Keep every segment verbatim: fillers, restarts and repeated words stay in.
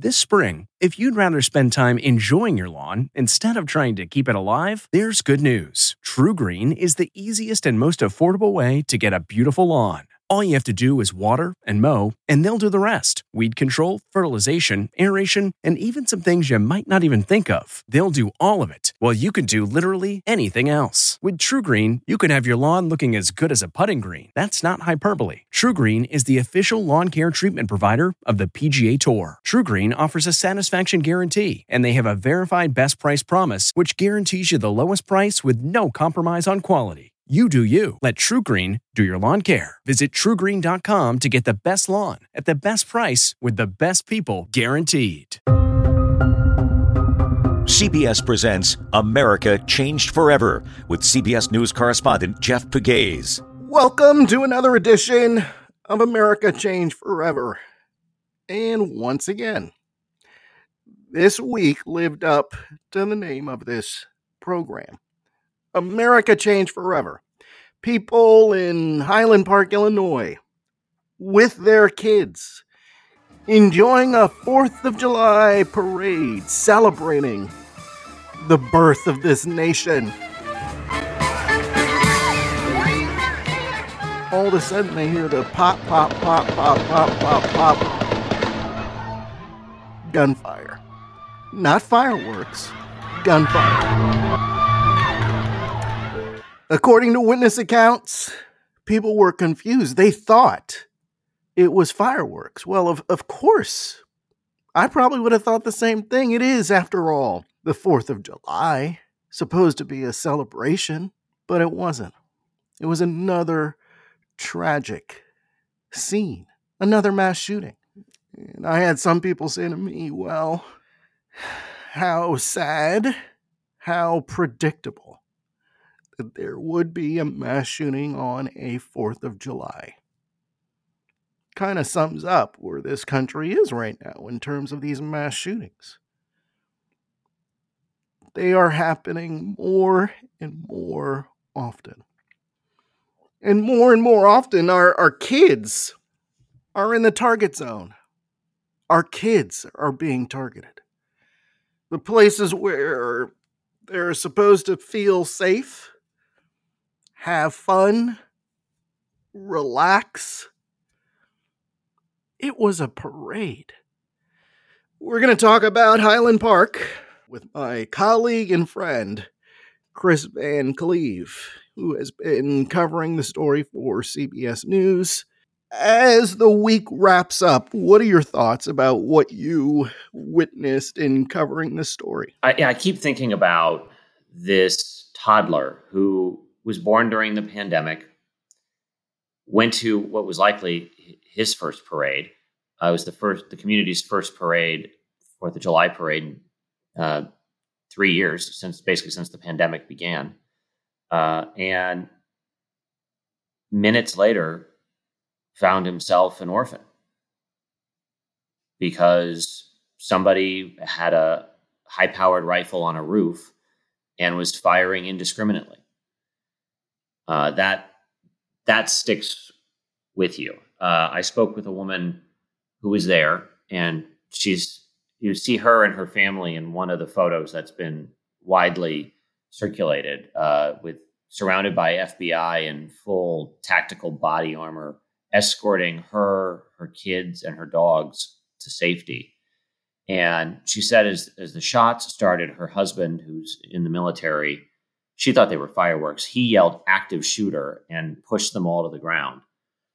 This spring, if you'd rather spend time enjoying your lawn instead of trying to keep it alive, there's good news. True Green is the easiest and most affordable way to get a beautiful lawn. All you have to do is water and mow, and they'll do the rest. Weed control, fertilization, aeration, and even some things you might not even think of. They'll do all of it, while you can do literally anything else. With True Green, you can have your lawn looking as good as a putting green. That's not hyperbole. True Green is the official lawn care treatment provider of the P G A Tour. True Green offers a satisfaction guarantee, and they have a verified best price promise, which guarantees you the lowest price with no compromise on quality. You do you. Let True Green do your lawn care. Visit true green dot com to get the best lawn at the best price with the best people guaranteed. C B S presents America Changed Forever with C B S News correspondent Jeff Pegues. Welcome to another edition of America Changed Forever. And once again, this week lived up to the name of this program. America Changed Forever. People in Highland Park, Illinois, with their kids, enjoying a fourth of July parade, celebrating the birth of this nation. All of a sudden they hear the pop, pop, pop, pop, pop, pop, pop. Gunfire. Not fireworks. Gunfire. According to witness accounts, people were confused. They thought it was fireworks. Well, of, of course, I probably would have thought the same thing. It is, after all, the fourth of July, supposed to be a celebration, but it wasn't. It was another tragic scene, another mass shooting. And I had some people say to me, well, how sad, how predictable that there would be a mass shooting on a fourth of July. Kind of sums up where this country is right now in terms of these mass shootings. They are happening more and more often. And more and more often, our, our kids are in the target zone. Our kids are being targeted. The places where they're supposed to feel safe, have fun, relax. It was a parade. We're going to talk about Highland Park with my colleague and friend, Chris Van Cleve, who has been covering the story for C B S News. As the week wraps up, what are your thoughts about what you witnessed in covering this story? I, I keep thinking about this toddler who was born during the pandemic, went to what was likely his first parade. Uh, it was the first, the community's first parade, Fourth of July parade, in uh, three years since basically since the pandemic began. Uh, and minutes later, found himself an orphan because somebody had a high-powered rifle on a roof and was firing indiscriminately. Uh, that that sticks with you. Uh, I spoke with a woman who was there, and she's you see her and her family in one of the photos that's been widely circulated, uh, with surrounded by F B I in full tactical body armor, escorting her, her kids, and her dogs to safety. And she said, as as the shots started, her husband, who's in the military, she thought they were fireworks. He yelled "active shooter" and pushed them all to the ground.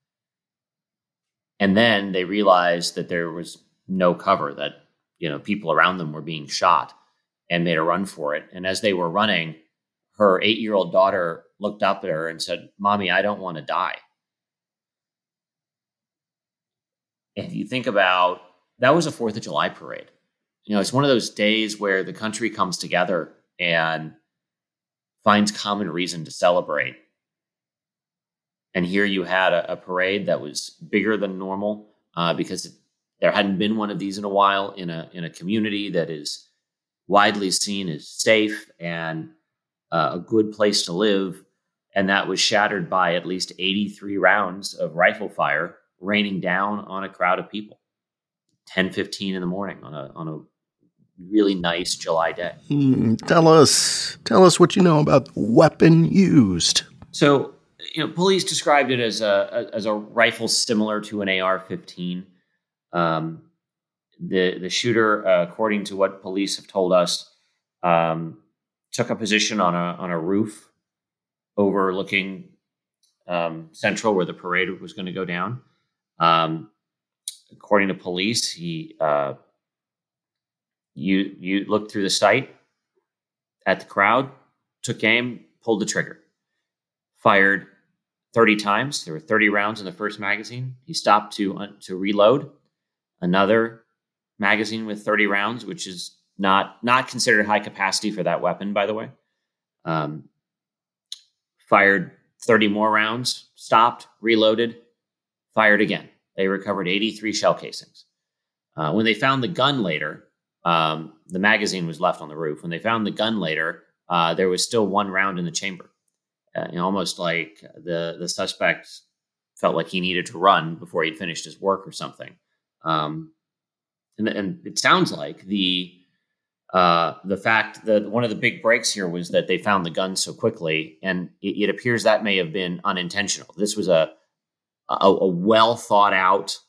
And then they realized that there was no cover, that, you know, people around them were being shot, and made a run for it. And as they were running, her eight-year-old daughter looked up at her and said, "Mommy, I don't want to die." If you think about, that was a fourth of July parade. You know, it's one of those days where the country comes together and finds common reason to celebrate. And here you had a, a parade that was bigger than normal uh, because there hadn't been one of these in a while in a in a community that is widely seen as safe and uh, a good place to live. And that was shattered by at least eighty-three rounds of rifle fire raining down on a crowd of people. ten fifteen in the morning on a on a really nice July day. Mm, tell us, tell us what you know about the weapon used. So, you know, police described it as a as a rifle similar to an A R fifteen. Um, the the shooter, uh, according to what police have told us, um, took a position on a on a roof overlooking um, Central, where the parade was going to go down. Um, according to police, he uh, you you looked through the sight at the crowd, took aim, pulled the trigger, fired thirty times. There were thirty rounds in the first magazine. He stopped to uh, to reload another magazine with thirty rounds, which is not not considered high capacity for that weapon, by the way. Um, fired thirty more rounds, stopped, reloaded, fired again. They recovered eighty-three shell casings. Uh, when they found the gun later, um, the magazine was left on the roof. When they found the gun later, uh, there was still one round in the chamber. Uh, you know, almost like the the suspect felt like he needed to run before he'd finished his work or something. Um, and, and it sounds like the uh, the fact that one of the big breaks here was that they found the gun so quickly, and it, it appears that may have been unintentional. This was a a, a well thought out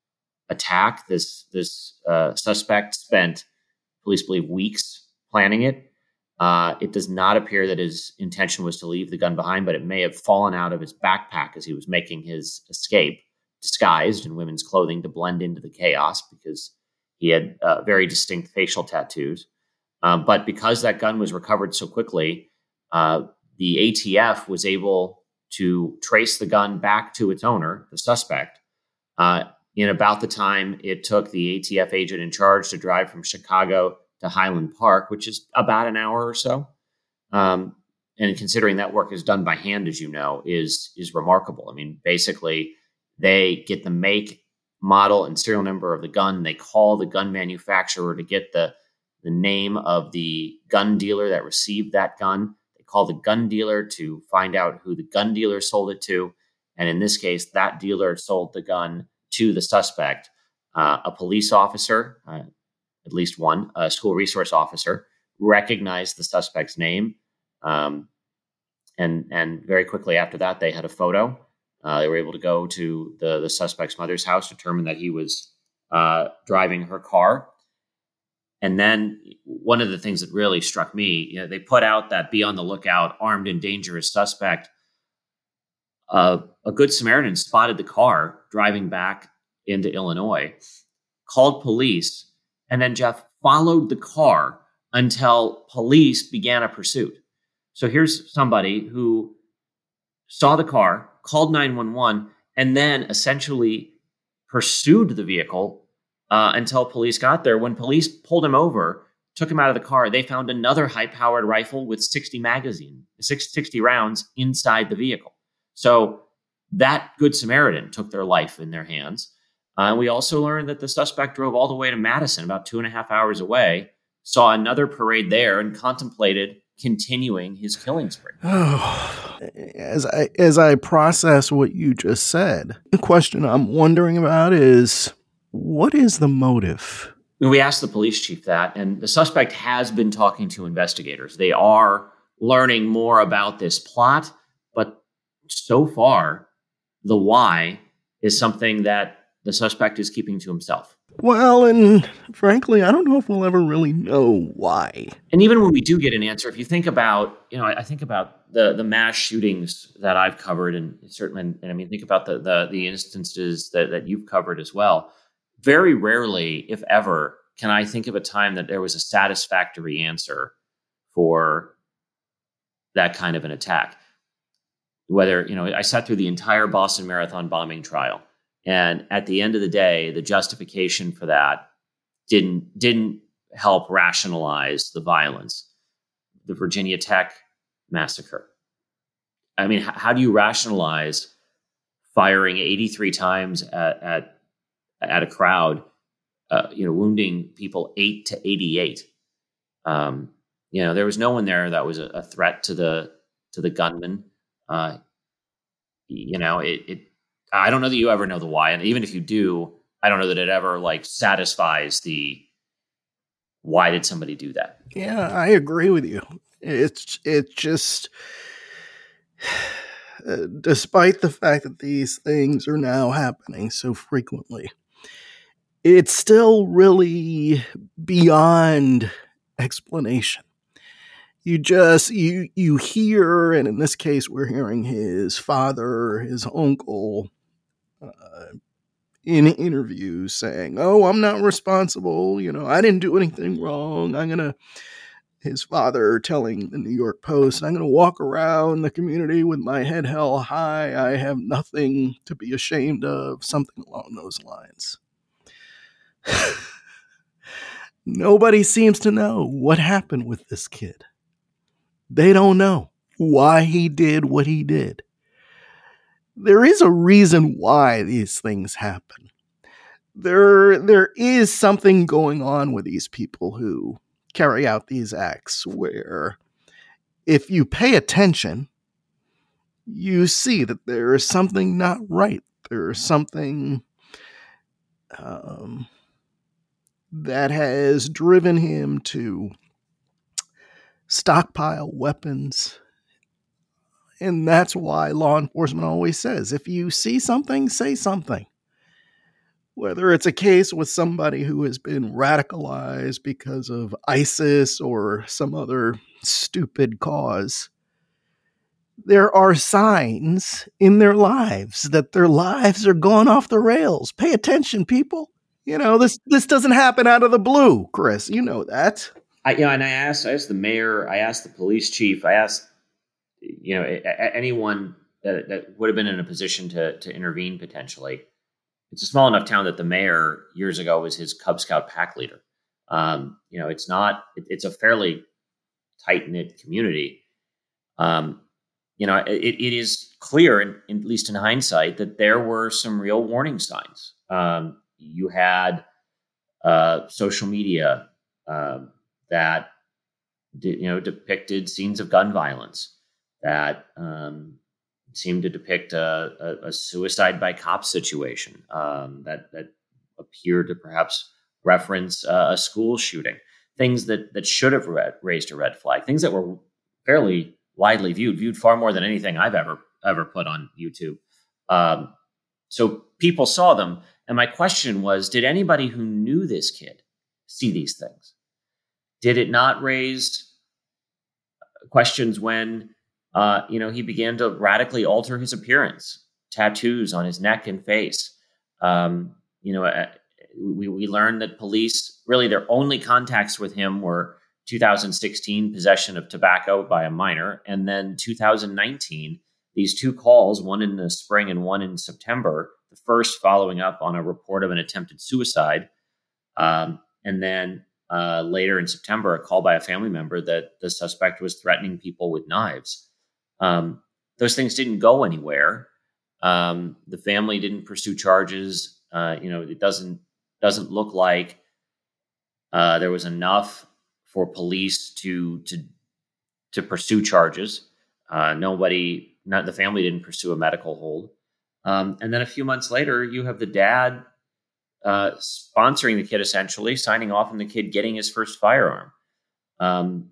attack. This this uh, suspect spent, police believe, weeks planning it. Uh, it does not appear that his intention was to leave the gun behind, but it may have fallen out of his backpack as he was making his escape, disguised in women's clothing to blend into the chaos because he had uh, very distinct facial tattoos. Um, but because that gun was recovered so quickly, uh, the A T F was able to trace the gun back to its owner, the suspect, uh, in about the time it took the A T F agent in charge to drive from Chicago to Highland Park, which is about an hour or so. Um, and considering that work is done by hand, as you know, is is remarkable. I mean, basically, they get the make, model, and serial number of the gun. They call the gun manufacturer to get the, the name of the gun dealer that received that gun. They call the gun dealer to find out who the gun dealer sold it to. And in this case, that dealer sold the gun to the suspect, uh, a police officer, uh, at least one, a school resource officer, recognized the suspect's name. Um, and, and very quickly after that, they had a photo. Uh, they were able to go to the, the suspect's mother's house, determine that he was uh, driving her car. And then one of the things that really struck me, you know, they put out that be on the lookout, armed and dangerous suspect. Uh, a Good Samaritan spotted the car driving back into Illinois, called police, and then Jeff followed the car until police began a pursuit. So here's somebody who saw the car, called nine one one, and then essentially pursued the vehicle uh, until police got there. When police pulled him over, took him out of the car, they found another high-powered rifle with sixty magazine, sixty rounds inside the vehicle. So that Good Samaritan took their life in their hands. Uh, we also learned that the suspect drove all the way to Madison, about two and a half hours away, saw another parade there, and contemplated continuing his killing spree. Oh, as I as I process what you just said, the question I'm wondering about is, what is the motive? We asked the police chief that, and the suspect has been talking to investigators. They are learning more about this plot, but so far, the why is something that the suspect is keeping to himself. Well, and frankly, I don't know if we'll ever really know why. And even when we do get an answer, if you think about, you know, I think about the the mass shootings that I've covered, and certainly, and I mean, think about the the, the instances that, that you've covered as well. Very rarely, if ever, can I think of a time that there was a satisfactory answer for that kind of an attack. Whether, you know, I sat through the entire Boston Marathon bombing trial. And at the end of the day, the justification for that didn't didn't help rationalize the violence. The Virginia Tech massacre. I mean, h- how do you rationalize firing eighty-three times at at, at a crowd, uh, you know, wounding people eight to eighty-eight? Um, you know, there was no one there that was a, a threat to the to the gunman. Uh, you know, it. it I don't know that you ever know the why. And even if you do, I I don't know that it ever like satisfies the why did somebody do that? Yeah, I agree with you. It's it's just uh, despite the fact that these things are now happening so frequently, it's still really beyond explanation. You just you you hear, and in this case, we're hearing his father, his uncle, uh, in interviews saying, "Oh, I'm not responsible. You know, I didn't do anything wrong. I'm gonna." His father telling the New York Post, "I'm gonna walk around the community with my head held high. I have nothing to be ashamed of." Something along those lines. Nobody seems to know what happened with this kid. They don't know why he did what he did. There is a reason why these things happen. There, there is something going on with these people who carry out these acts where if you pay attention, you see that there is something not right. There is something um, that has driven him to stockpile weapons. And that's why law enforcement always says, if you see something, say something. Whether it's a case with somebody who has been radicalized because of ISIS or some other stupid cause, there are signs in their lives that their lives are going off the rails. Pay attention, people. You know, this this doesn't happen out of the blue, Chris. You know that. I, you know, and I asked, I asked the mayor, I asked the police chief, I asked, you know, a, a, anyone that, that would have been in a position to to intervene potentially. It's a small enough town that the mayor years ago was his Cub Scout pack leader. Um, you know, it's not, it, it's a fairly tight knit community. Um, you know, it, it is clear, in, in, at least in hindsight, that there were some real warning signs. Um, you had uh, social media um, that, you know, depicted scenes of gun violence that um, seemed to depict a, a, a suicide by cop situation um, that that appeared to perhaps reference uh, a school shooting. Things that that should have read, raised a red flag. Things that were fairly widely viewed, viewed far more than anything I've ever ever put on YouTube. Um, so people saw them, and my question was: did anybody who knew this kid see these things? Did it not raise questions when? Uh, you know, he began to radically alter his appearance, tattoos on his neck and face. Um, you know, uh, we, we learned that police, really their only contacts with him were two thousand sixteen possession of tobacco by a minor. And then two thousand nineteen, these two calls, one in the spring and one in September, the first following up on a report of an attempted suicide. Um, and then uh, later in September, a call by a family member that the suspect was threatening people with knives. Um, those things didn't go anywhere. Um, the family didn't pursue charges. Uh, you know, it doesn't doesn't look like uh, there was enough for police to to to pursue charges. Uh, nobody, not the family, didn't pursue a medical hold. Um, and then a few months later, you have the dad uh, sponsoring the kid, essentially signing off on the kid getting his first firearm. Um,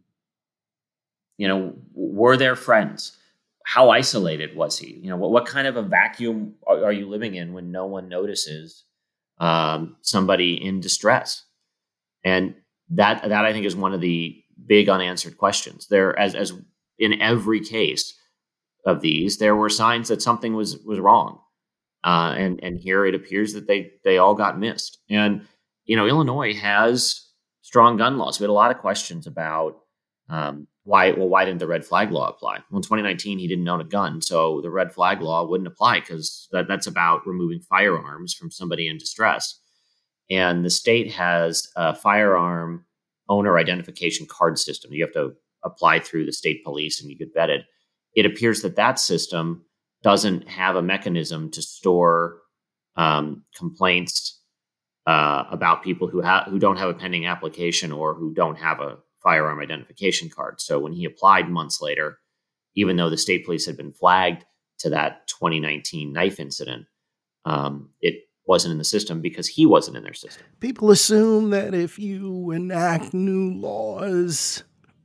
You know, were there friends? How isolated was he? You know, what, what kind of a vacuum are, are you living in when no one notices um, somebody in distress? And that that I think is one of the big unanswered questions. There, as as in every case of these, there were signs that something was was wrong, uh, and and here it appears that they they all got missed. And you know, Illinois has strong gun laws. We had a lot of questions about. Um, why? Well, why didn't the red flag law apply? Well, in twenty nineteen, he didn't own a gun, so the red flag law wouldn't apply because that, that's about removing firearms from somebody in distress. And the state has a firearm owner identification card system. You have to apply through the state police and you get vetted. It appears that that system doesn't have a mechanism to store um, complaints uh, about people who have who don't have a pending application or who don't have a firearm identification card. So when he applied months later, even though the state police had been flagged to that twenty nineteen knife incident, um, it wasn't in the system because he wasn't in their system. People assume that if you enact new laws,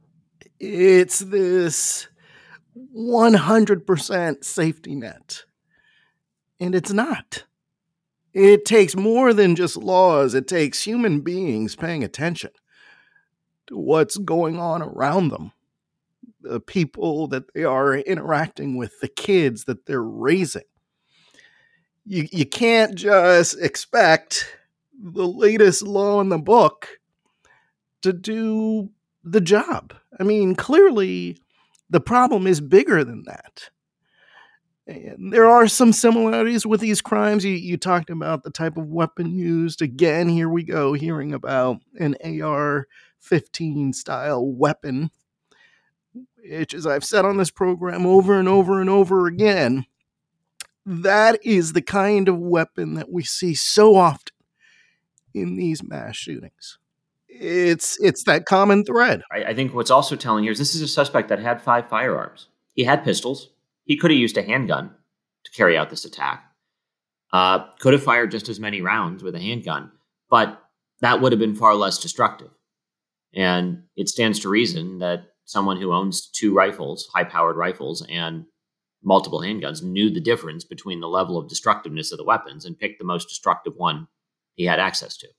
it's this one hundred percent safety net. And it's not. It takes more than just laws. It takes human beings paying attention to what's going on around them, the people that they are interacting with, the kids that they're raising. You, you can't just expect the latest law in the book to do the job. I mean, clearly the problem is bigger than that. And there are some similarities with these crimes. You, you talked about the type of weapon used. Again, here we go, hearing about an A R fifteen style weapon, which, as I've said on this program over and over and over again, that is the kind of weapon that we see so often in these mass shootings. It's it's that common thread. I, I think what's also telling here is this is a suspect that had five firearms. He had pistols. He could have used a handgun to carry out this attack. Uh, could have fired just as many rounds with a handgun, but that would have been far less destructive. And it stands to reason that someone who owns two rifles, high-powered rifles, and multiple handguns knew the difference between the level of destructiveness of the weapons and picked the most destructive one he had access to.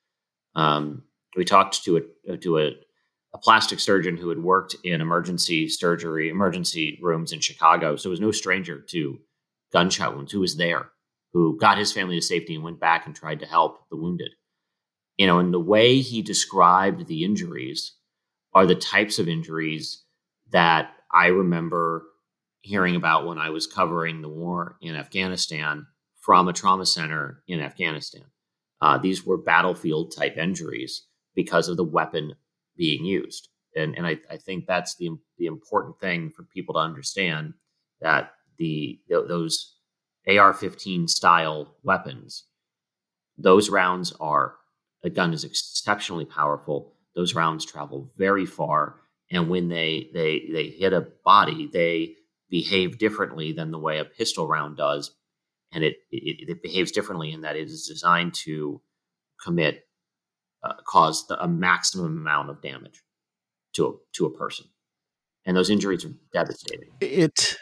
Um, we talked to a to a, a plastic surgeon who had worked in emergency surgery, emergency rooms in Chicago, so was no stranger to gunshot wounds, who was there, who got his family to safety and went back and tried to help the wounded. You know, and the way he described the injuries are the types of injuries that I remember hearing about when I was covering the war in Afghanistan from a trauma center in Afghanistan. Uh, these were battlefield type injuries because of the weapon being used. And, and I, I think that's the, the important thing for people to understand, that the, th- those A R fifteen style weapons, those rounds are, a gun is exceptionally powerful. Those rounds travel very far. And when they, they, they hit a body, they behave differently than the way a pistol round does. And it, it, it behaves differently in that it is designed to commit, uh, cause the, a maximum amount of damage to a, to a person. And those injuries are devastating. It,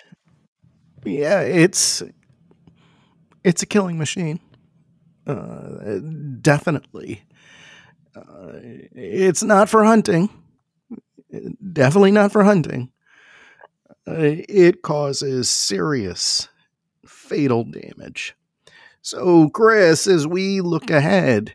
yeah, it's, it's a killing machine. Uh, definitely. Uh, it's not for hunting. Definitely not for hunting. Uh, it causes serious, fatal damage. So, Chris, as we look ahead,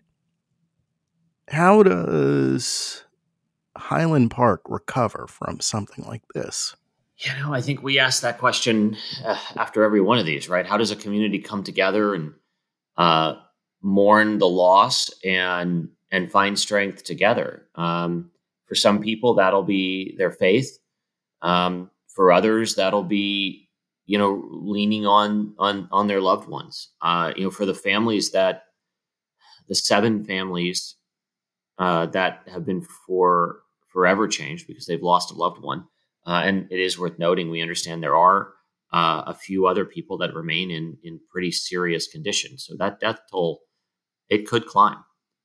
how does Highland Park recover from something like this? You know, I think we ask that question uh, after every one of these, right? How does a community come together and uh, mourn the loss and and find strength together? Um, for some people, that'll be their faith. Um, for others, that'll be, you know, leaning on on on their loved ones. Uh, you know, for the families that, the seven families uh, that have been for forever changed because they've lost a loved one. Uh, and it is worth noting, we understand there are uh, a few other people that remain in in pretty serious condition. So that death toll, it could climb.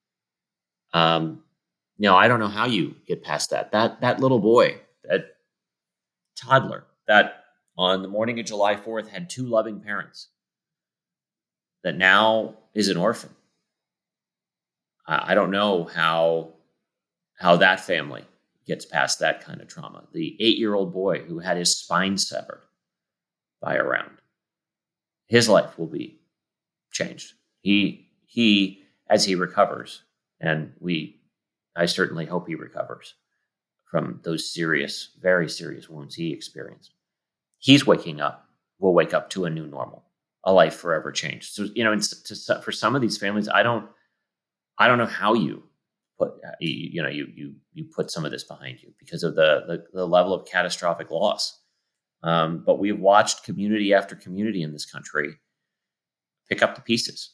Um, you know, I don't know how you get past that. That that little boy, that toddler, that on the morning of July fourth had two loving parents, that now is an orphan. I, I don't know how how that family gets past that kind of trauma. The eight-year-old boy who had his spine severed by a round, his life will be changed. He, he, as he recovers, and we, I certainly hope he recovers from those serious, very serious wounds he experienced. He's waking up, will wake up to a new normal, a life forever changed. So, you know, it's, to, for some of these families, I don't, I don't know how you put, you, you know, you, you, you put some of this behind you because of the, the, the level of catastrophic loss. Um, but we've watched community after community in this country pick up the pieces.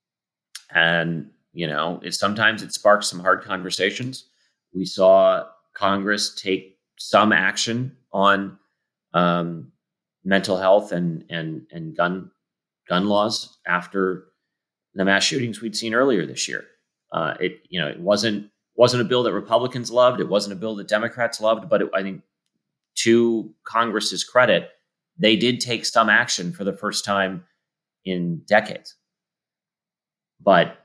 And, you know, it, sometimes it sparks some hard conversations. We saw Congress take some action on um, mental health and, and, and gun, gun laws after the mass shootings we'd seen earlier this year. Uh, it you know it wasn't wasn't a bill that Republicans loved. It wasn't a bill that Democrats loved. But it, I think, to Congress's credit, they did take some action for the first time in decades. But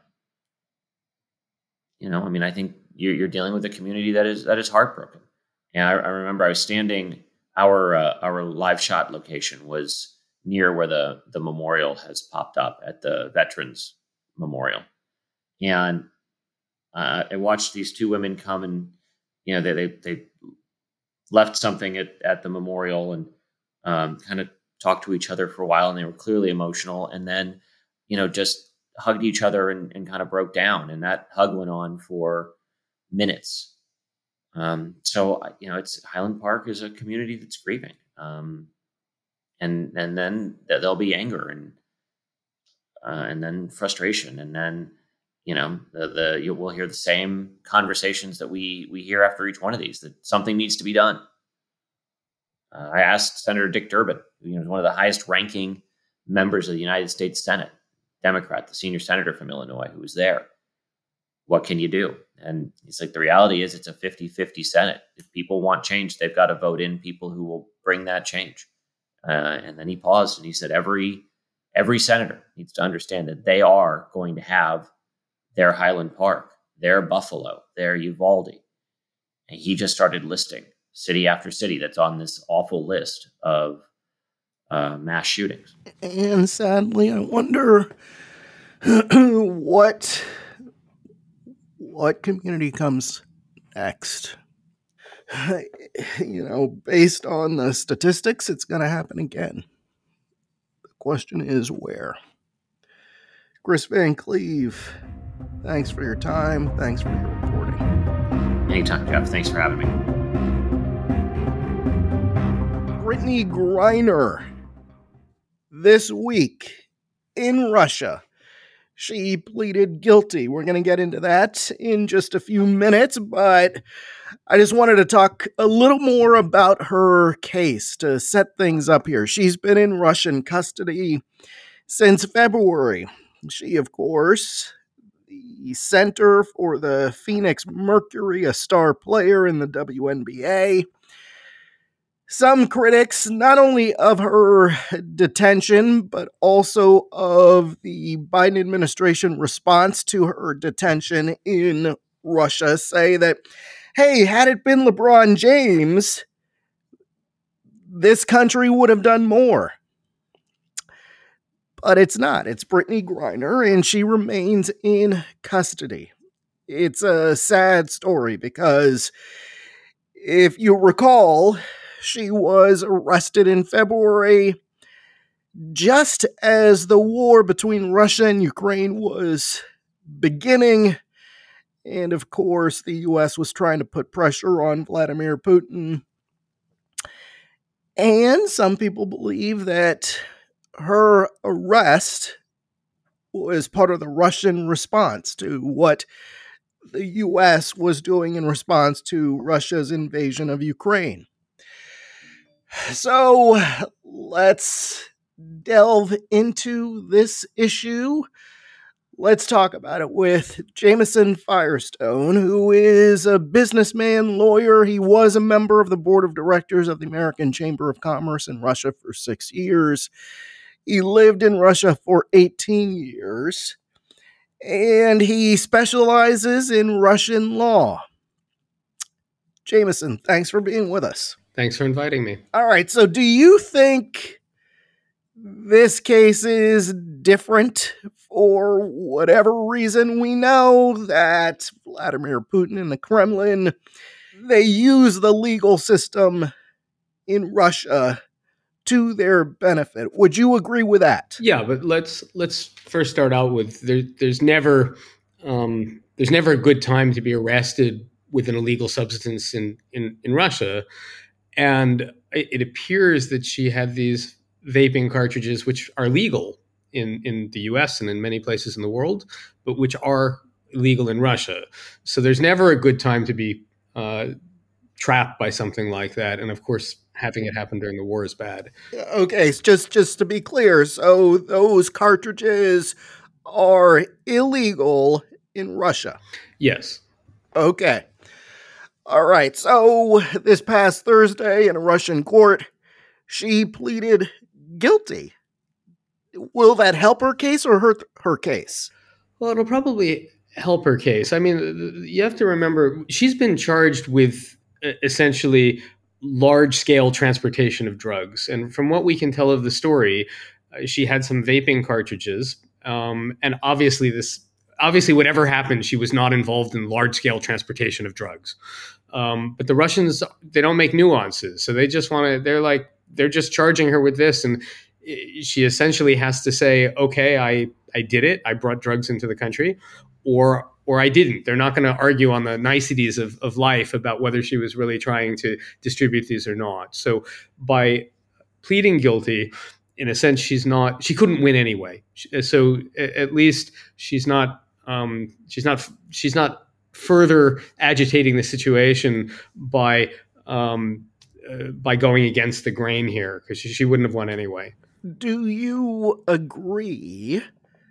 you know, I mean, I think you're, you're dealing with a community that is that is heartbroken. And I, I remember I was standing. Our uh, our live shot location was near where the the memorial has popped up at the Veterans Memorial, and uh, I watched these two women come, and you know they they, they left something at, at the memorial and um, kind of talked to each other for a while, and they were clearly emotional, and then you know just hugged each other and, and kind of broke down, and that hug went on for minutes. Um, so you know, it's Highland Park is a community that's grieving, um, and and then there'll be anger and uh, and then frustration, and then you know the the you will hear the same conversations that we we hear after each one of these, that something needs to be done. Uh, I asked Senator Dick Durbin, who you know, is one of the highest ranking members of the United States Senate, Democrat, the senior senator from Illinois, who was there. What can you do? And he's like, the reality is it's a fifty-fifty Senate. If people want change, they've got to vote in people who will bring that change. Uh, and then he paused and he said, every every senator needs to understand that they are going to have their Highland Park, their Buffalo, their Uvalde. And he just started listing city after city that's on this awful list of uh, mass shootings. And sadly, I wonder what... What community comes next? You know, based on the statistics, it's going to happen again. The question is where? Chris Van Cleve, thanks for your time. Thanks for your reporting. Anytime, Jeff. Thanks for having me. Brittney Griner, this week in Russia. She pleaded guilty. We're going to get into that in just a few minutes, but I just wanted to talk a little more about her case to set things up here. She's been in Russian custody since February. She, of course, the center for the Phoenix Mercury, a star player in the W N B A. Some critics, not only of her detention, but also of the Biden administration response to her detention in Russia, say that, hey, had it been LeBron James, this country would have done more. But it's not. It's Brittney Griner, and she remains in custody. It's a sad story because if you recall, she was arrested in February just as the war between Russia and Ukraine was beginning. And of course, the U S was trying to put pressure on Vladimir Putin. And some people believe that her arrest was part of the Russian response to what the U S was doing in response to Russia's invasion of Ukraine. So let's delve into this issue. Let's talk about it with Jameson Firestone, who is a businessman, lawyer. He was a member of the board of directors of the American Chamber of Commerce in Russia for six years. He lived in Russia for eighteen years, and he specializes in Russian law. Jameson, thanks for being with us. Thanks for inviting me. All right. So do you think this case is different for whatever reason? We know that Vladimir Putin and the Kremlin, they use the legal system in Russia to their benefit. Would you agree with that? Yeah, but let's let's first start out with there, there's never um, there's never a good time to be arrested with an illegal substance in, in, in Russia. And it appears that she had these vaping cartridges, which are legal in, in the U S and in many places in the world, but which are illegal in Russia. So there's never a good time to be uh, trapped by something like that. And of course, having it happen during the war is bad. Okay, just, just to be clear, so those cartridges are illegal in Russia. Yes. Okay. All right. So this past Thursday in a Russian court, she pleaded guilty. Will that help her case or hurt her case? Well, it'll probably help her case. I mean, you have to remember, she's been charged with essentially large-scale transportation of drugs. And from what we can tell of the story, uh, she had some vaping cartridges. Um, and obviously, this obviously, whatever happened, she was not involved in large-scale transportation of drugs. Um, but the Russians, they don't make nuances. So they just want to, they're like, they're just charging her with this. And she essentially has to say, okay, I, I did it. I brought drugs into the country, or or I didn't. They're not going to argue on the niceties of, of life about whether she was really trying to distribute these or not. So by pleading guilty, in a sense, she's not, she couldn't win anyway. So at least she's not, um, she's not, she's not further agitating the situation by, um, uh, by going against the grain here, because she, she wouldn't have won anyway. Do you agree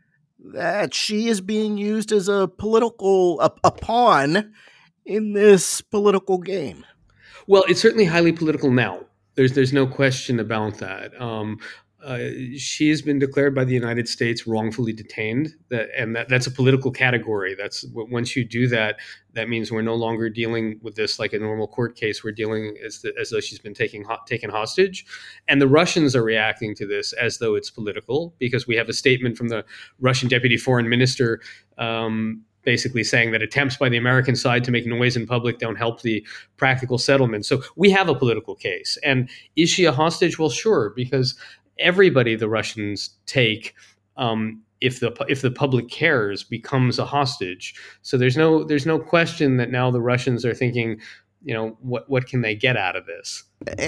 that she is being used as a political, a, a pawn in this political game? Well, it's certainly highly political now. There's there's no question about that. Um, uh, she has been declared by the United States wrongfully detained, that, and that, that's a political category. That's once you do that, that means we're no longer dealing with this like a normal court case. We're dealing as, the, as though she's been taking taken hostage, and the Russians are reacting to this as though it's political, because we have a statement from the Russian deputy foreign minister, Um, basically saying that attempts by the American side to make noise in public don't help the practical settlement. So we have a political case. And is she a hostage? Well, sure, because everybody the Russians take, um, if the if the public cares, becomes a hostage. So there's no there's no question that now the Russians are thinking, you know, what what can they get out of this?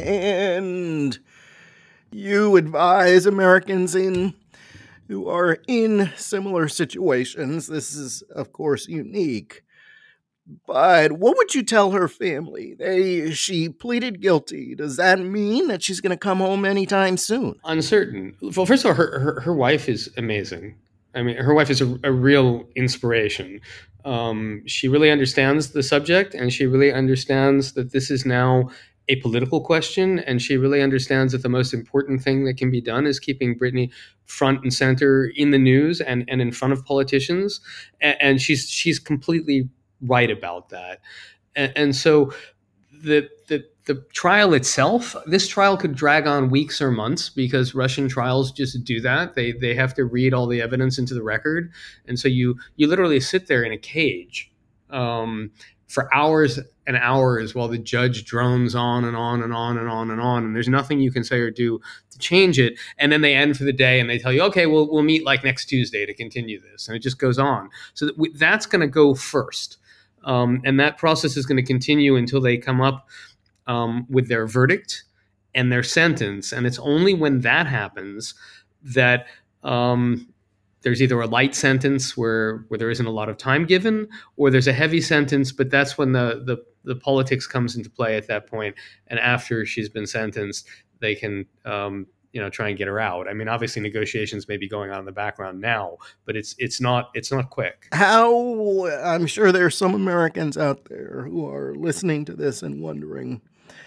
And you advise Americans in who are in similar situations. This is, of course, unique. But what would you tell her family? They she pleaded guilty. Does that mean that she's going to come home anytime soon? Uncertain. Well, first of all, her her, her wife is amazing. I mean, her wife is a, a real inspiration. Um, she really understands the subject, and she really understands that this is now a political question, and she really understands that the most important thing that can be done is keeping Brittany front and center in the news and, and in front of politicians. And, and she's she's completely right about that. And, and so the the the trial itself, this trial could drag on weeks or months, because Russian trials just do that. They they have to read all the evidence into the record, and so you you literally sit there in a cage um, for hours and hours while the judge drones on and on and on and on and on, and there's nothing you can say or do to change it. And then they end for the day, and they tell you, okay, we'll we'll meet like next Tuesday to continue this, and it just goes on. So that we, that's going to go first, um, and that process is going to continue until they come up um, with their verdict and their sentence. And it's only when that happens that um, there's either a light sentence where where there isn't a lot of time given, or there's a heavy sentence, but that's when the the, the politics comes into play at that point. And after she's been sentenced, they can um, you know try and get her out. I mean, obviously negotiations may be going on in the background now, but it's it's not it's not quick. How I'm sure there are some Americans out there who are listening to this and wondering,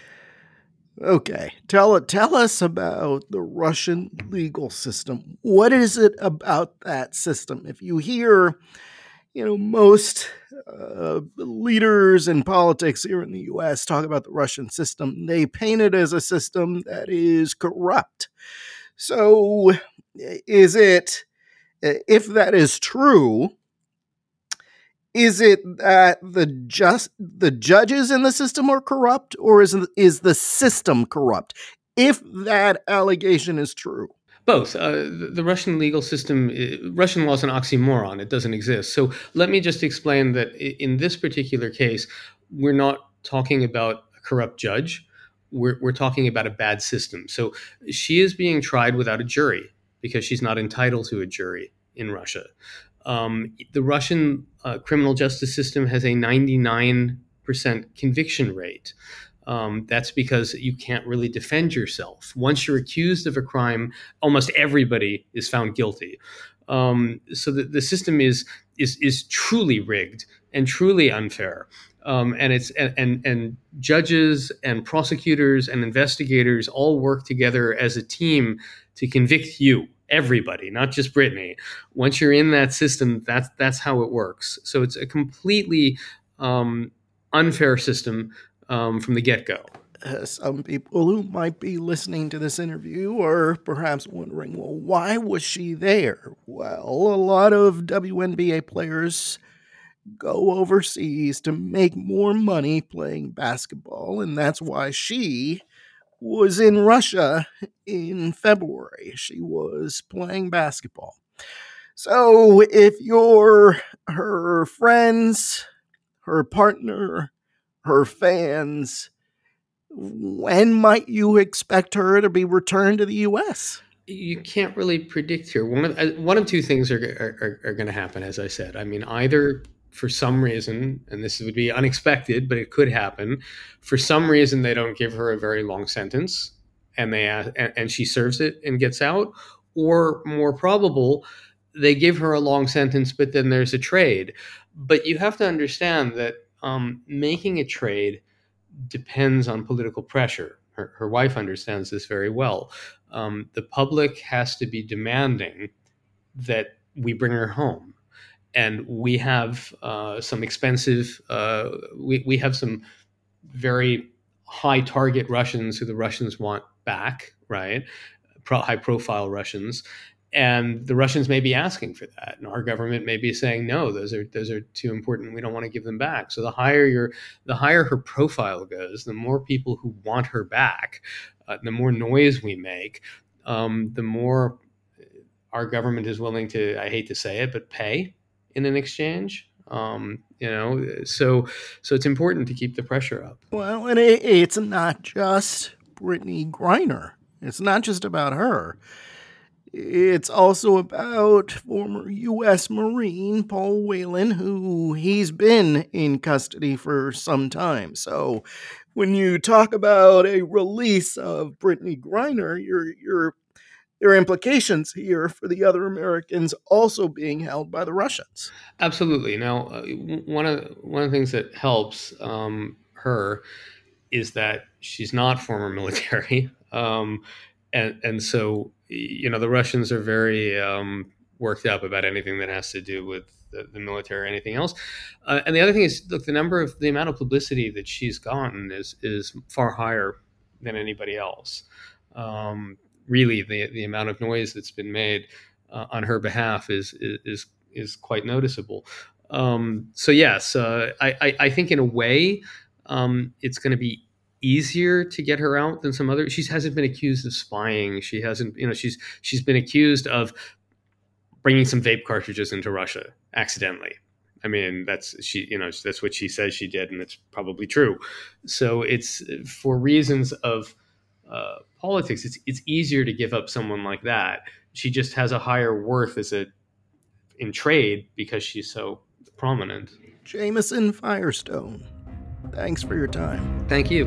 okay, tell tell us about the Russian legal system. What is it about that system? If you hear, you know, most uh, leaders in politics here in the U S talk about the Russian system, they paint it as a system that is corrupt. So is it, if that is true, is it that the just the judges in the system are corrupt, or is is the system corrupt? If that allegation is true, both. Uh, the, the Russian legal system, uh, Russian law is an oxymoron. It doesn't exist. So let me just explain that in this particular case, we're not talking about a corrupt judge. We're we're talking about a bad system. So she is being tried without a jury because she's not entitled to a jury in Russia. Um, the Russian uh, criminal justice system has a ninety-nine percent conviction rate. Um, that's because you can't really defend yourself. Once you're accused of a crime, almost everybody is found guilty. Um, so the, the system is is is truly rigged and truly unfair. Um, and it's and, and and judges and prosecutors and investigators all work together as a team to convict you, everybody, not just Britney. Once you're in that system, that's that's how it works. So it's a completely um, unfair system um, from the get-go. Uh, some people who might be listening to this interview are perhaps wondering, well, why was she there? Well, a lot of W N B A players go overseas to make more money playing basketball, and that's why she was in Russia in February. She was playing basketball. So if you're her friends, her partner, her fans, when might you expect her to be returned to the U S? You can't really predict here. One of uh, one of two things are are, are going to happen, as I said. I mean, either for some reason, and this would be unexpected, but it could happen. For some reason, they don't give her a very long sentence, and they ask, and, and she serves it and gets out. Or more probable, they give her a long sentence, but then there's a trade. But you have to understand that um, making a trade depends on political pressure. Her, her wife understands this very well. Um, the public has to be demanding that we bring her home. And we have uh, some expensive, uh, we, we have some very high target Russians who the Russians want back, right? Pro, high profile Russians. And the Russians may be asking for that, and our government may be saying, no, those are those are too important. We don't want to give them back. So the higher your, the higher her profile goes, the more people who want her back, uh, the more noise we make, um, the more our government is willing to, I hate to say it, but pay in an exchange. Um, you know, so so it's important to keep the pressure up. Well, and it, it's not just Britney Griner. It's not just about her. It's also about former U S Marine Paul Whelan, who he's been in custody for some time. So when you talk about a release of Britney Griner, you're, you're, there are implications here for the other Americans also being held by the Russians. Absolutely. Now, uh, one of one of the things that helps um, her is that she's not former military. Um, And and so, you know, the Russians are very um, worked up about anything that has to do with the, the military or anything else. Uh, and the other thing is, look, the number of the amount of publicity that she's gotten is is far higher than anybody else. Um, really, the the amount of noise that's been made uh, on her behalf is is is, is quite noticeable. Um, so yes, uh, I, I I think in a way um, it's going to be easier to get her out than some other. She hasn't been accused of spying. She hasn't, you know, she's she's been accused of bringing some vape cartridges into Russia accidentally. I mean, that's she, you know, that's what she says she did, and it's probably true. So it's for reasons of uh, politics. It's it's easier to give up someone like that. She just has a higher worth as a in trade because she's so prominent. Jameson Firestone, thanks for your time. Thank you.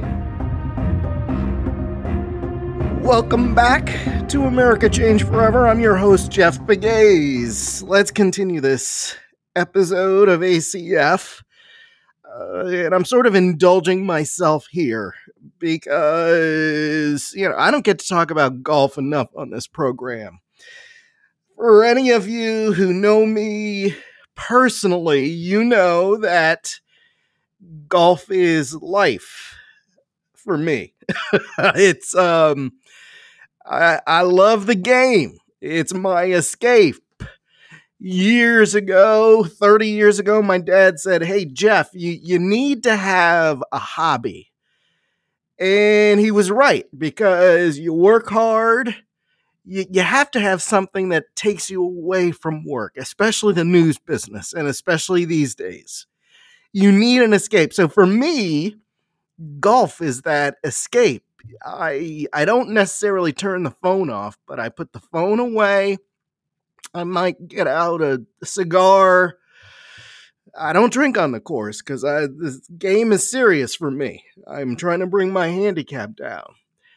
Welcome back to America Change Forever. I'm your host, Jeff Pegues. Let's continue this episode of A C F. Uh, and I'm sort of indulging myself here because, you know, I don't get to talk about golf enough on this program. For any of you who know me personally, you know that golf is life for me. It's, um, I, I love the game. It's my escape. Years ago, thirty years ago, my dad said, hey, Jeff, you, you need to have a hobby. And he was right, because you work hard. You, you have to have something that takes you away from work, especially the news business, and especially these days. You need an escape. So for me, golf is that escape. I I don't necessarily turn the phone off, but I put the phone away. I might get out a cigar. I don't drink on the course because this game is serious for me. I'm trying to bring my handicap down.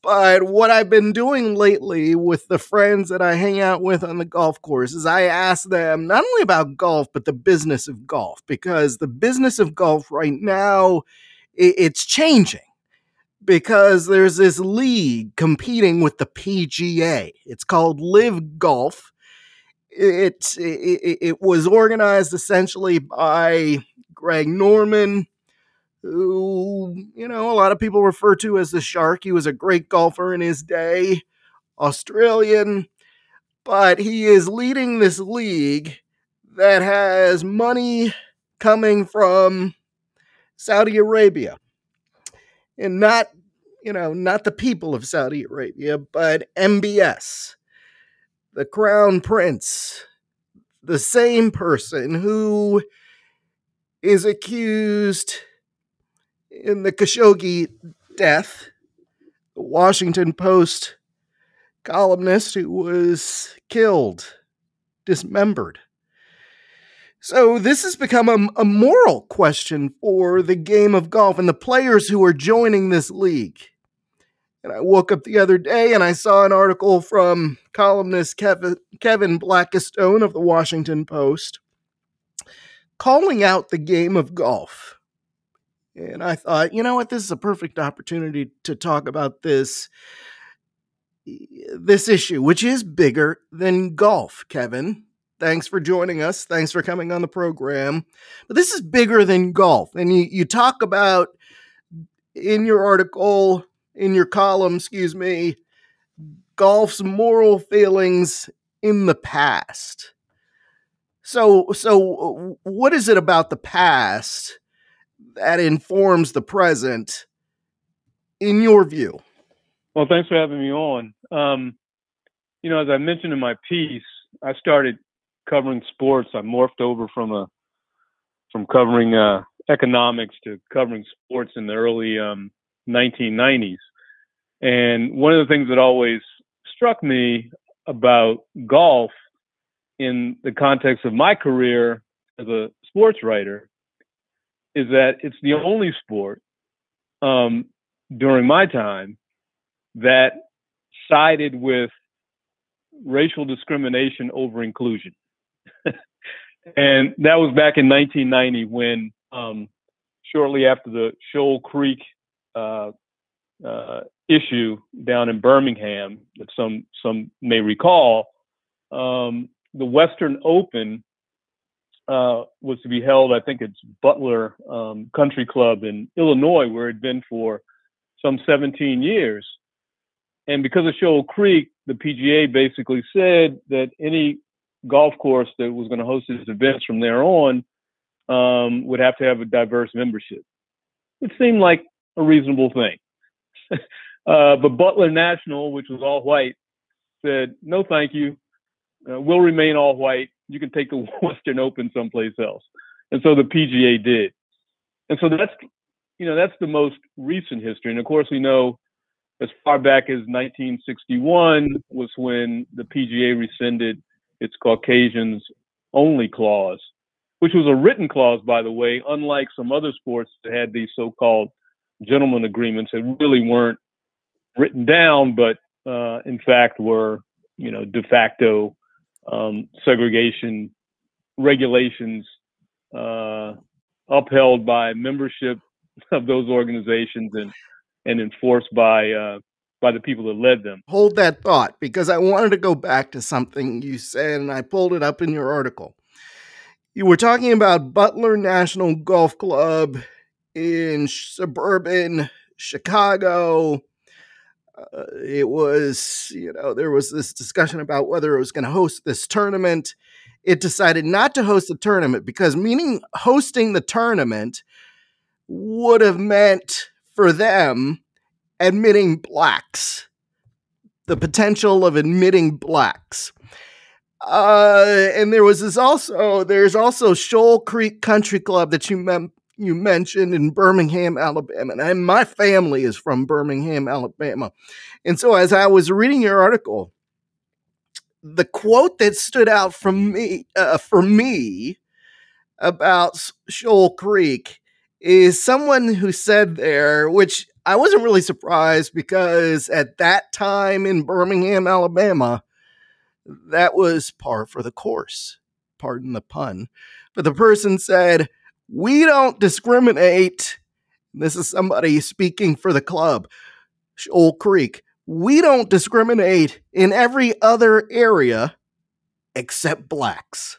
But what I've been doing lately with the friends that I hang out with on the golf course is I ask them not only about golf, but the business of golf, because the business of golf right now, it's changing because there's this league competing with the P G A. It's called Live Golf. It, it, it was organized essentially by Greg Norman, who, you know, a lot of people refer to as the Shark. He was a great golfer in his day, Australian, but he is leading this league that has money coming from Saudi Arabia. And not, you know, not the people of Saudi Arabia, but M B S, the Crown Prince, the same person who is accused in the Khashoggi death, the Washington Post columnist who was killed, dismembered. So this has become a, a moral question for the game of golf and the players who are joining this league. And I woke up the other day and I saw an article from columnist Kevin, Kevin Blackistone of the Washington Post calling out the game of golf. And I thought, you know what, this is a perfect opportunity to talk about this, this issue, which is bigger than golf, Kevin. Thanks for joining us. Thanks for coming on the program. But this is bigger than golf. And you, you talk about in your article, in your column, excuse me, golf's moral failings in the past. So, so what is it about the past that informs the present, in your view? Well, thanks for having me on. Um, you know, as I mentioned in my piece, I started covering sports. I morphed over from a from covering uh, economics to covering sports in the early um, nineteen nineties. And one of the things that always struck me about golf in the context of my career as a sports writer is that it's the only sport um, during my time that sided with racial discrimination over inclusion. And that was back in nineteen ninety when, um, shortly after the Shoal Creek uh, uh, issue down in Birmingham, that some some may recall, um, the Western Open uh, was to be held, I think it's Butler um, Country Club in Illinois, where it had been for some seventeen years. And because of Shoal Creek, the P G A basically said that any golf course that was going to host these events from there on um, would have to have a diverse membership. It seemed like a reasonable thing. uh, but Butler National, which was all white, said, no, thank you. Uh, we'll remain all white. You can take the Western Open someplace else. And so the P G A did. And so that's, you know, that's the most recent history. And of course, we know as far back as nineteen sixty-one was when the P G A rescinded its Caucasians only clause, which was a written clause, by the way, unlike some other sports that had these so-called gentleman agreements that really weren't written down, but uh, in fact were, you know, de facto um, segregation regulations uh, upheld by membership of those organizations and and enforced by uh, by the people that led them. Hold that thought, because I wanted to go back to something you said, and I pulled it up in your article. You were talking about Butler National Golf Club in suburban Chicago. Uh, it was, you know, there was this discussion about whether it was going to host this tournament. It decided not to host the tournament because meaning hosting the tournament would have meant for them admitting blacks, the potential of admitting blacks. Uh, and there was this also, there's also Shoal Creek Country Club that you mem- you mentioned in Birmingham, Alabama. And my family is from Birmingham, Alabama. And so as I was reading your article, the quote that stood out from me, uh, for me about Shoal Creek is someone who said there, which I wasn't really surprised because at that time in Birmingham, Alabama, that was par for the course. Pardon the pun. But the person said, we don't discriminate. This is somebody speaking for the club, Old Creek. We don't discriminate in every other area except blacks.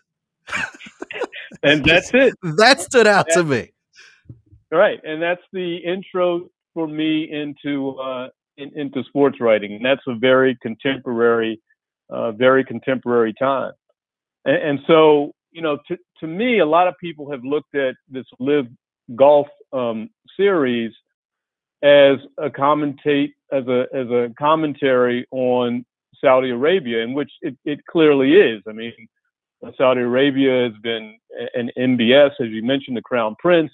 And that's it. That stood out that's, to me. Right. And that's the intro for me into uh, in, into sports writing. And that's a very contemporary, uh, very contemporary time. And, and so, you know, to, to me, a lot of people have looked at this Live Golf um, series as a commentate as a as a commentary on Saudi Arabia, in which it, it clearly is. I mean, Saudi Arabia has been an M B S, as you mentioned, the Crown Prince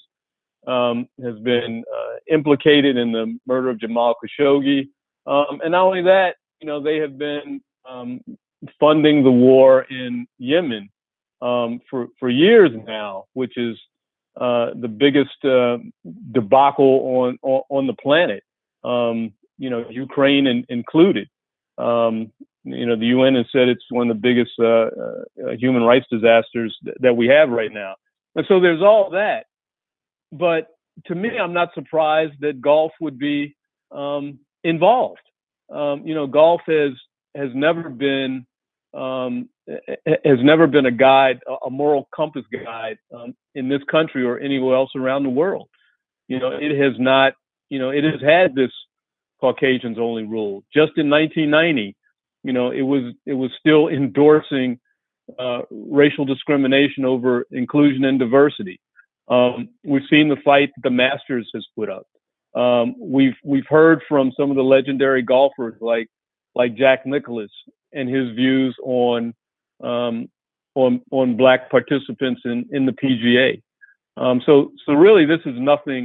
um, has been uh, implicated in the murder of Jamal Khashoggi, um, and not only that, you know, they have been um, funding the war in Yemen um, for for years now, which is uh, the biggest uh, debacle on, on on the planet. Um, you know, Ukraine in, included. Um, you know, the U N has said it's one of the biggest uh, uh, human rights disasters th- that we have right now. And so there's all that. But to me, I'm not surprised that golf would be um, involved. Um, you know, golf has has never been um, has never been a guide, a moral compass guide um, in this country or anywhere else around the world. You know, it has not. You know, it has had this Caucasians only rule. Just in nineteen ninety, you know, it was it was still endorsing uh, racial discrimination over inclusion and diversity. Um, we've seen the fight that the Masters has put up. Um, we've we've heard from some of the legendary golfers like like Jack Nicklaus and his views on um, on on black participants in, in the P G A. Um, so so really, this is nothing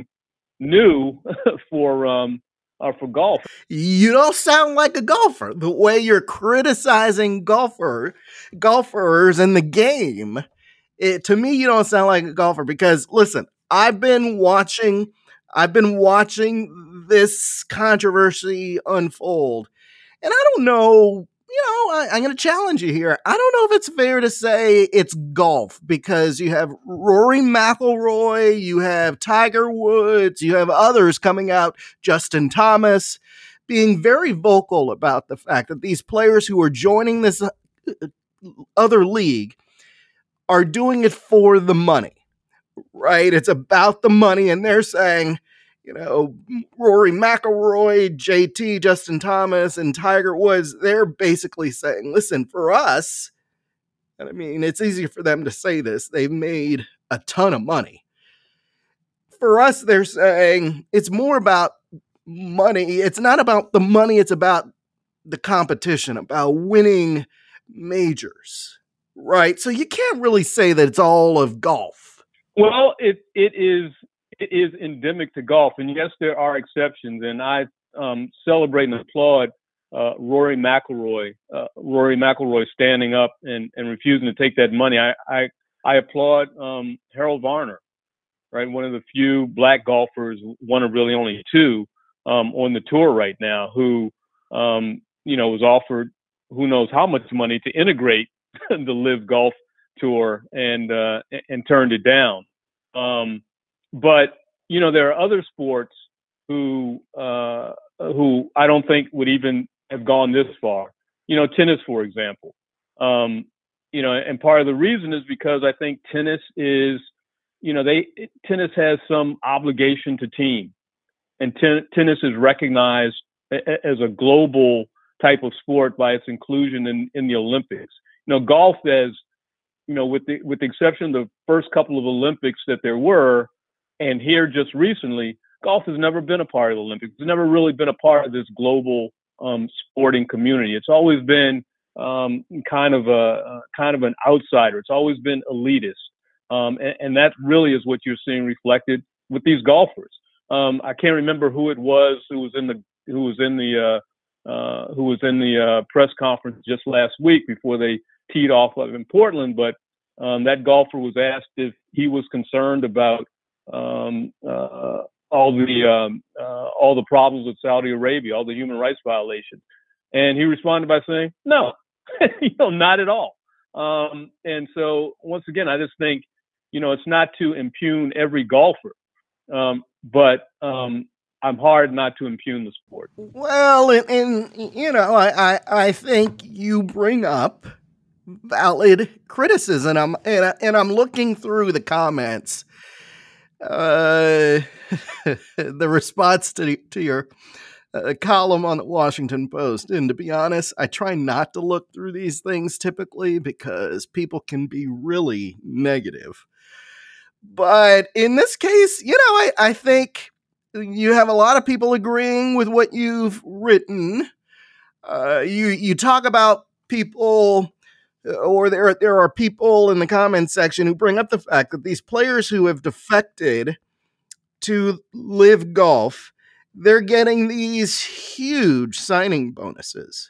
new for um, uh, for golf. You don't sound like a golfer. The way you're criticizing golfer golfers in the game. It, to me, you don't sound like a golfer because, listen, I've been watching, I've been watching this controversy unfold, and I don't know, you know, I, I'm going to challenge you here. I don't know if it's fair to say it's golf because you have Rory McIlroy, you have Tiger Woods, you have others coming out, Justin Thomas, being very vocal about the fact that these players who are joining this other league are doing it for the money, right? It's about the money. And they're saying, you know, Rory McIlroy, J T, Justin Thomas, and Tiger Woods, they're basically saying, listen, for us, and I mean, it's easy for them to say this, they've made a ton of money. For us, they're saying it's more about money. It's not about the money. It's about the competition, about winning majors. Right. So you can't really say that it's all of golf. Well, it it is it is endemic to golf. And yes, there are exceptions. And I um, celebrate and applaud uh, Rory McIlroy, uh, Rory McIlroy standing up and, and refusing to take that money. I I, I applaud um, Harold Varner, right? One of the few black golfers, one of really only two um, on the tour right now, who, um, you know, was offered who knows how much money to integrate the Live Golf Tour and uh, and turned it down. Um, but you know, there are other sports who uh, who I don't think would even have gone this far. You know, tennis, for example. Um, you know, and part of the reason is because I think tennis is, you know, they tennis has some obligation to team, and ten, tennis is recognized a, as a global type of sport by its inclusion in, in the Olympics. You know, golf, as you know, with the with the exception of the first couple of Olympics that there were, and here just recently, golf has never been a part of the Olympics. It's never really been a part of this global um, sporting community. It's always been um, kind of a uh, kind of an outsider. It's always been elitist, um, and, and that really is what you're seeing reflected with these golfers. Um, I can't remember who it was who was in the who was in the uh, uh, who was in the uh, press conference just last week before they teed off of in Portland, but um, that golfer was asked if he was concerned about um, uh, all the um, uh, all the problems with Saudi Arabia, all the human rights violations. And he responded by saying, no, you know, not at all. Um, and so once again, I just think, you know, it's not to impugn every golfer, um, but um, I'm hard not to impugn the sport. Well, and, and you know, I, I, I think you bring up valid criticism. I'm, and, I, and I'm looking through the comments. Uh, the response to to your uh, column on the Washington Post. And to be honest, I try not to look through these things typically because people can be really negative. But in this case, you know, I, I think you have a lot of people agreeing with what you've written. Uh, you you talk about people, or there there are people in the comments section who bring up the fact that these players who have defected to Live Golf, they're getting these huge signing bonuses.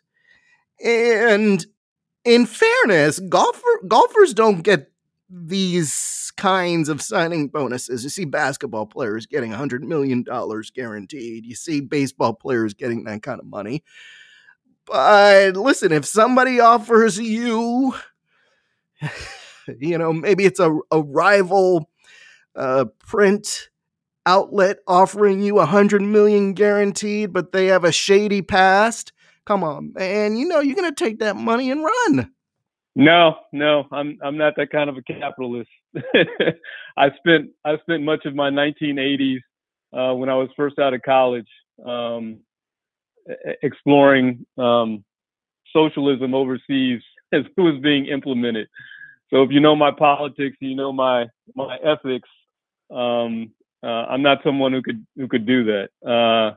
And in fairness, golfer, golfers don't get these kinds of signing bonuses. You see basketball players getting one hundred million dollars guaranteed. You see baseball players getting that kind of money. But listen, if somebody offers you, you know, maybe it's a, a rival uh, print outlet offering you a hundred million guaranteed, but they have a shady past. Come on, man. You know, you're going to take that money and run. No, no, I'm, I'm not that kind of a capitalist. I spent, I spent much of my nineteen eighties uh, when I was first out of college, um, exploring um, socialism overseas as it was being implemented. So if you know my politics, you know my, my ethics, um, Uh, I'm not someone who could who could do that. Uh,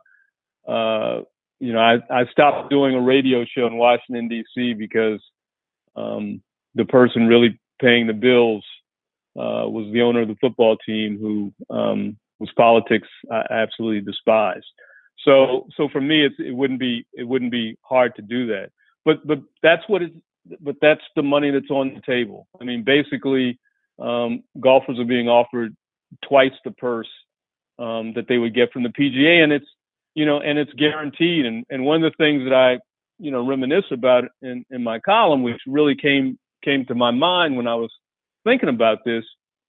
uh, you know, I, I stopped doing a radio show in Washington, D C because um, the person really paying the bills uh, was the owner of the football team, who um, whose politics I absolutely despised. So, so for me, it's, it wouldn't be it wouldn't be hard to do that. But but that's what it. But that's the money that's on the table. I mean, basically, um, golfers are being offered twice the purse um, that they would get from the P G A, and it's, you know, and it's guaranteed. And and one of the things that I, you know, reminisce about in, in my column, which really came came to my mind when I was thinking about this,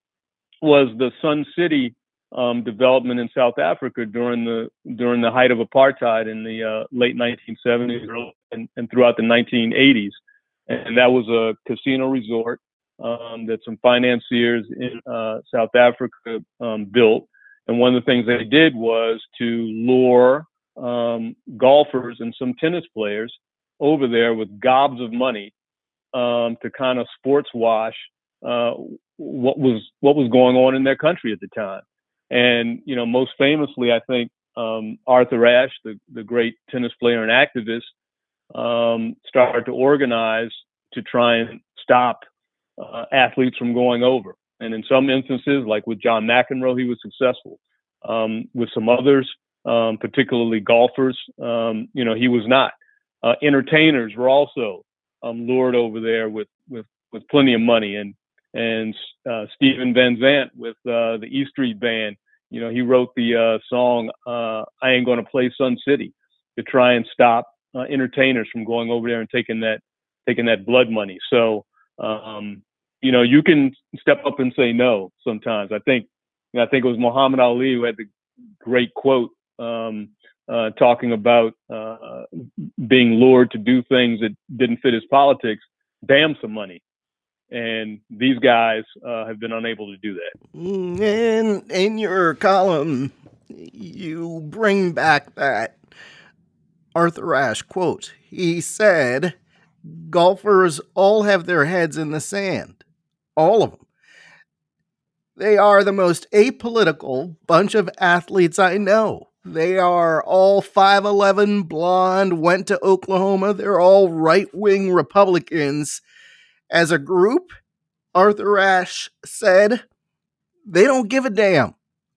was the Sun City um, development in South Africa during the during the height of apartheid in the uh, late nineteen seventies and, and throughout the nineteen eighties, and that was a casino resort Um, that some financiers in uh, South Africa um, built. And one of the things they did was to lure um, golfers and some tennis players over there with gobs of money um, to kind of sports wash uh, what was what was going on in their country at the time. And, you know, most famously, I think um, Arthur Ashe, the, the great tennis player and activist, um, started to organize to try and stop Uh, athletes from going over. And in some instances, like with John McEnroe, he was successful. Um, with some others, um, particularly golfers, um, you know, he was not. Uh, entertainers were also um, lured over there with, with, with plenty of money. And, and uh, Steven Van Zandt with uh, the E Street Band, you know, he wrote the uh, song, uh, I Ain't Gonna Play Sun City, to try and stop uh, entertainers from going over there and taking that, taking that blood money. So, um, you know, you can step up and say no sometimes. I think, you know, I think it was Muhammad Ali who had the great quote um, uh, talking about uh, being lured to do things that didn't fit his politics. Damn some money. And these guys uh, have been unable to do that. In, in your column, you bring back that Arthur Ashe quote. He said, golfers all have their heads in the sand. All of them. They are the most apolitical bunch of athletes I know. They are all five eleven, blonde, went to Oklahoma. They're all right-wing Republicans. As a group, Arthur Ashe said, they don't give a damn.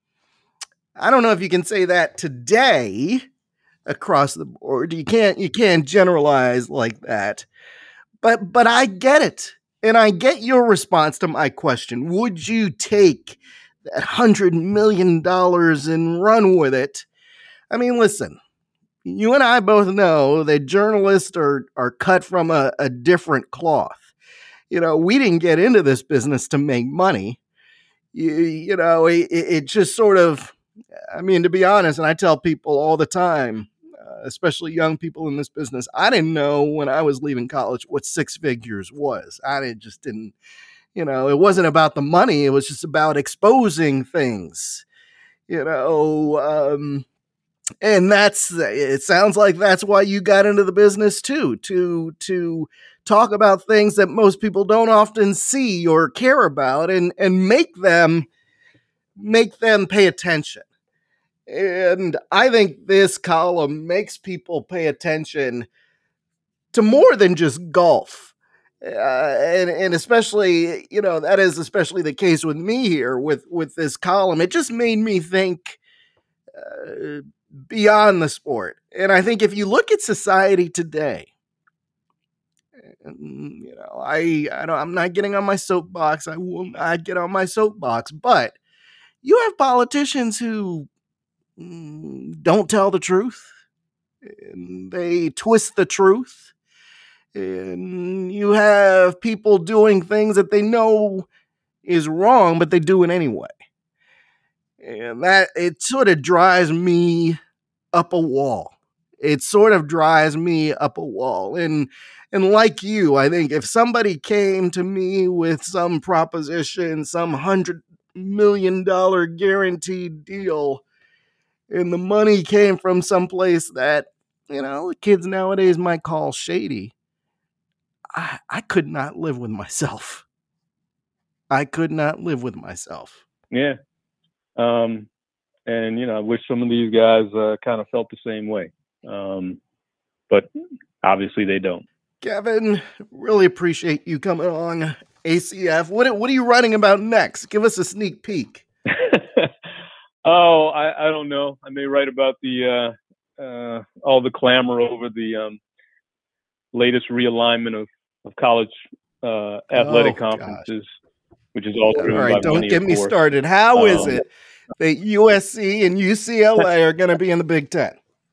I don't know if you can say that today across the board. You can't, you can't generalize like that. But, but I get it. And I get your response to my question. Would you take that one hundred million dollars and run with it? I mean, listen, you and I both know that journalists are, are cut from a, a different cloth. You know, we didn't get into this business to make money. You, you know, it, it just sort of, I mean, to be honest, and I tell people all the time, uh, especially young people in this business, I didn't know when I was leaving college what six figures was. I didn't, just didn't, you know, it wasn't about the money. It was just about exposing things, you know, um, and that's, it sounds like that's why you got into the business too, to, to talk about things that most people don't often see or care about, and, and make them, make them pay attention. And I think this column makes people pay attention to more than just golf. Uh, and, and especially, you know, that is especially the case with me here with, with this column. It just made me think, uh, beyond the sport. And I think if you look at society today, and, you know, I, I don't, I'm not getting on my soapbox. I will not get on my soapbox, but you have politicians who mm, don't tell the truth, and they twist the truth. And you have people doing things that they know is wrong, but they do it anyway. And that, it sort of drives me up a wall. It sort of drives me up a wall. And, and like you, I think if somebody came to me with some proposition, some hundred million dollar guaranteed deal, and the money came from someplace that, you know, kids nowadays might call shady, I, I could not live with myself. I could not live with myself. Yeah. Um, and, you know, I wish some of these guys uh, kind of felt the same way. Um, but obviously they don't. Kevin, really appreciate you coming on A C F. What, what are you writing about next? Give us a sneak peek. oh, I, I don't know. I may write about the uh, uh, all the clamor over the um, latest realignment of, of college uh, athletic oh, conferences, gosh. which is all driven all right, by don't money, get me course. started. How um, is it that U S C and U C L A are going to be in the Big Ten?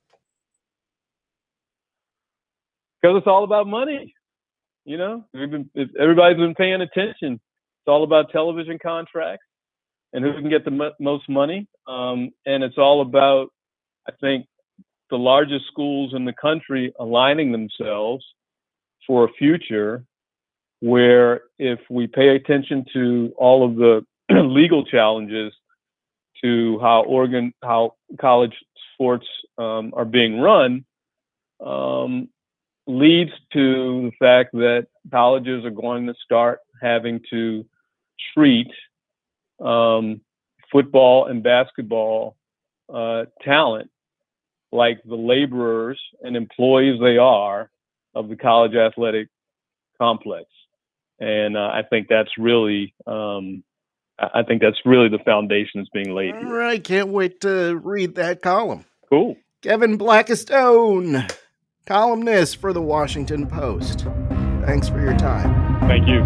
Because it's all about money. You know, We've been, everybody's been paying attention. It's all about television contracts and who can get the mo- most money. Um, and it's all about, I think, the largest schools in the country aligning themselves for a future where if we pay attention to all of the legal challenges to how Oregon, how college sports um, are being run, um, leads to the fact that colleges are going to start having to treat um, football and basketball uh, talent like the laborers and employees they are of the college athletic complex. And uh, I think that's really, um, I think that's really the foundation that's being laid here. All right, can't wait to read that column. Cool. Kevin Blackistone, columnist for the Washington Post. Thanks for your time. Thank you.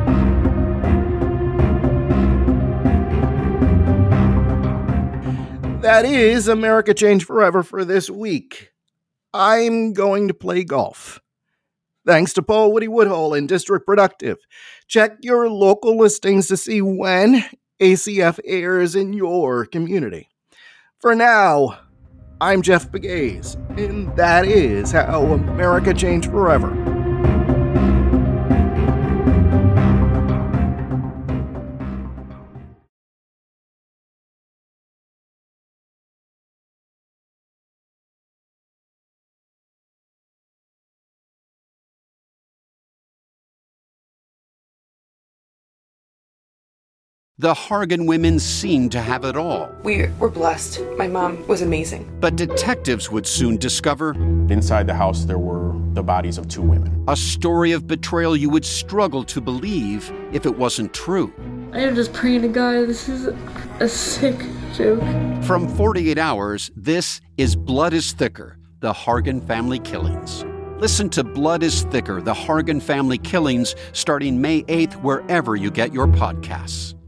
That is America Changed Forever for this week. I'm going to play golf. Thanks to Paul Woody Woodhull and District Productive. Check your local listings to see when A C F airs in your community. For now, I'm Jeff Pegues, and that is how America Changed Forever. The Hargan women seemed to have it all. We were blessed. My mom was amazing. But detectives would soon discover inside the house there were the bodies of two women. A story of betrayal you would struggle to believe if it wasn't true. I am just praying to God, this is a sick joke. From forty-eight hours, this is Blood is Thicker, the Hargan family killings. Listen to Blood is Thicker, the Hargan family killings, starting May eighth, wherever you get your podcasts.